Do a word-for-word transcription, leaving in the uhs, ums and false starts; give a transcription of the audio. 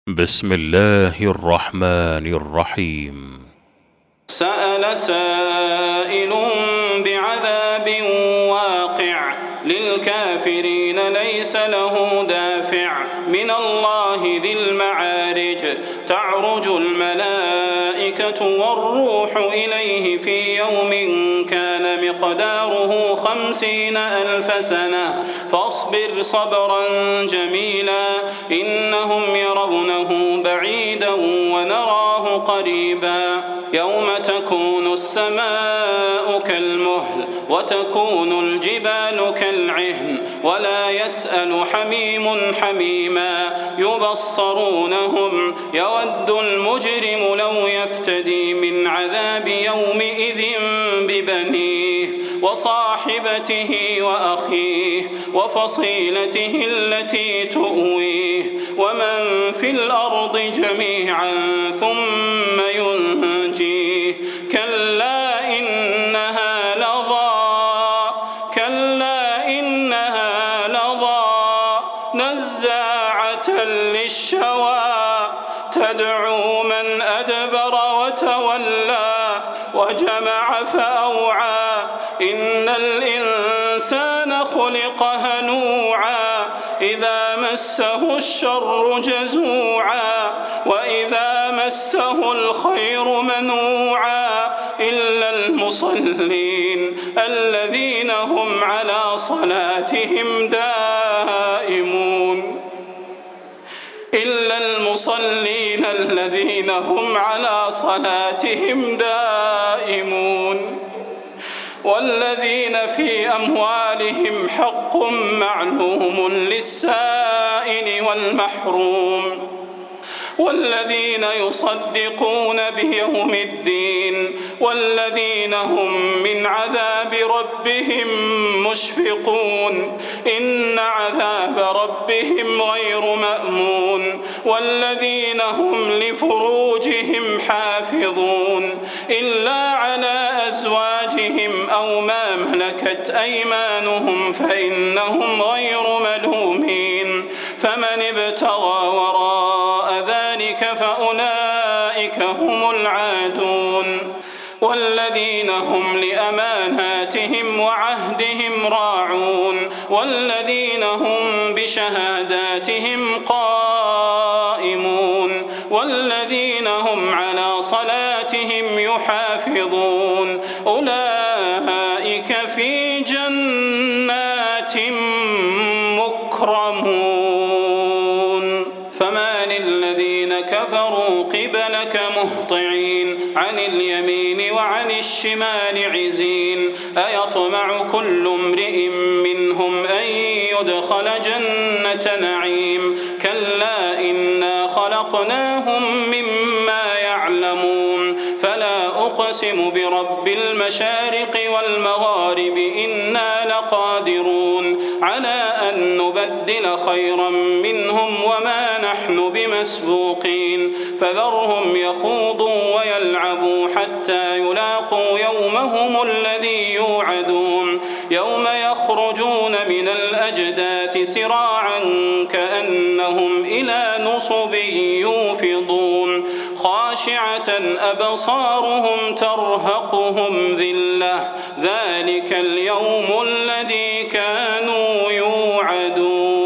بسم الله الرحمن الرحيم. سأل سائل بعذاب واقع للكافرين ليس له دافع من الله ذي المعارج تعرج الملائكة والروح إليه في يوم كان مقداره خمسين ألف سنة فاصبر صبرا جميلا إنهم يرونه بعيدا ونراه قريبا يوم تكون السماء كالمهل وتكون الجبال كالعهن ولا يسأل حميم حميما يبصرونهم يود المجرم لو يفتدي من عذاب يومئذ ببنيه وصاحبته وأخيه وفصيلته التي تؤويه ومن في الأرض جميعا ثم ينجيه كلا إنها لظى كلا إنها لظى نزاعة للشوى تدعو من أدبر وتولى وجمع فأوعى إن الإنسان خلق هلوعا إذا مسه الشر جزوعا وإذا مسه الخير منوعا إلا المصلين الذين هم على صلاتهم دائمون إلا المصلين الذين هم على صلاتهم دائمون والذين في أموالهم حق معلوم للسائل والمحروم والذين يصدقون بيوم الدين والذين هم من عذاب ربهم مشفقون إن عذاب ربهم غير مأمون والذين هم لفروجهم حافظون إلا على أزواجهم أو ما ملكت أيمانهم فإنهم غير ملومين فمن ابتغى وراء ذلك فأولئك هم العادون والذين هم لأماناتهم وعهدهم راعون والذين هم بشهاداتهم قائمون والذين هم على صلاتهم يحافظون أولئك في جنات مكرمون فما للذين كفروا قبلك مهطعين عن اليمين وعن الشمال عزين أيطمع كل امرئ منهم أن يدخل جنة نعيم كلا إنا خلقناهم مما يعلمون فلا أقسم برب المشارق والمغارب إنا لقادرون على أن نبدل خيرا منهم وما نحن بمسبوقين فذرهم يخوضوا ويلعبوا حتى يلاقوا يومهم الذي يوعدون يوم يخرجون من الأجداث سراعا كأنهم إلى نصب يوفضون خاشعة أبصارهم ترهقهم ذلة ذلك اليوم الذي كانوا يوعدون.